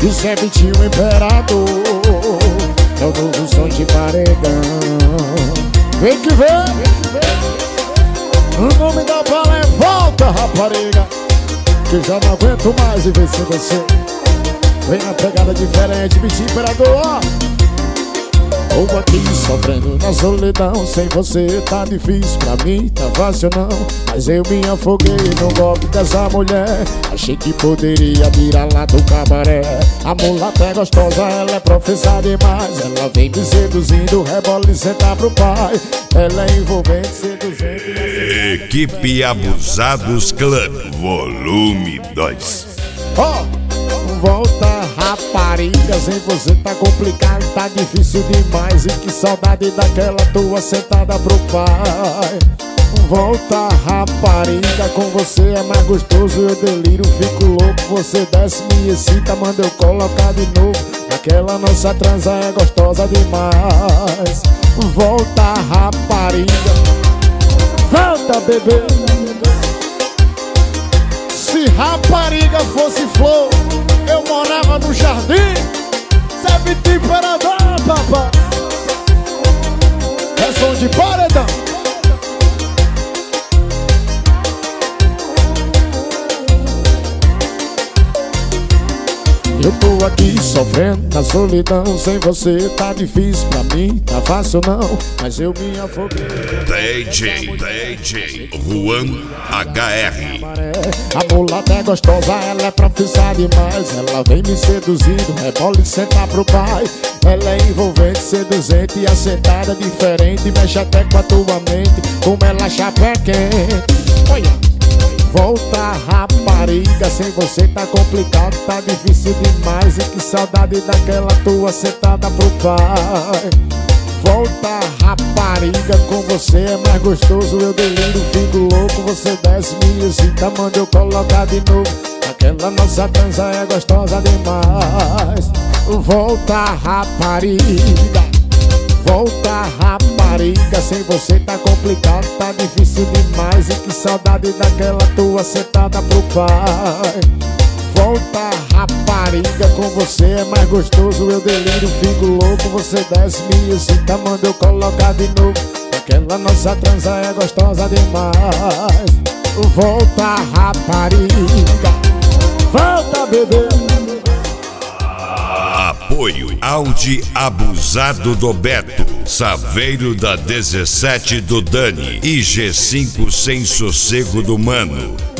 E sempre tinha um imperador. É o novo som de paredão. Vem que vem. O nome da bala é Volta, Rapariga, que já não aguento mais viver sem você. Vem na pegada diferente, bicho imperador, ó. Tô aqui sofrendo na solidão. Sem você tá difícil, pra mim tá fácil não. Mas eu me afoguei no golpe dessa mulher. Achei que poderia virar lá do cabaré. A mulata é gostosa, ela é profissa demais. Ela vem me seduzindo, rebola e senta pro pai. Ela é envolvente, seduzente. Equipe Abusados Club, volume 2. Ó, volta, rapariga, sem você tá complicado, tá difícil demais. E que saudade daquela tua sentada pro pai. Volta, rapariga, com você é mais gostoso. Eu deliro, fico louco, você desce, me excita, manda eu colocar de novo. Aquela nossa transa é gostosa demais. Volta, rapariga, volta, bebê. Se rapariga fosse flor, eu morava no jardim. Serve de imperador, papai. É som de paredão. Eu tô aqui sofrendo na solidão. Sem você tá difícil, pra mim tá fácil não. Mas eu me afoguei. DJ Juan HR. A mulata é gostosa, ela é profissa demais. Ela vem me seduzindo, rebola e senta pro pai. Ela é envolvente, seduzente e assentada diferente. Mexe até com a tua mente, como ela chapa quente. Olha. Volta, rapariga, sem você tá complicado, tá difícil demais. E que saudade daquela tua sentada pro pai. Volta, rapariga, com você é mais gostoso. Eu deliro, fico louco, você desce, me excita, manda eu colocar de novo. Aquela nossa dança é gostosa demais. Volta, rapariga, volta, rapariga, sem você tá complicado, tá difícil demais. E que saudade daquela tua sentada pro pai. Volta, rapariga, com você é mais gostoso. Eu deliro, fico louco, você desce, me excita, manda eu colocar de novo. Aquela nossa transa é gostosa demais. Volta, rapariga, volta, bebê. Apoio Audi Abusado do Beto, Saveiro da 17 do Dani e G5 Sem Sossego do Mano.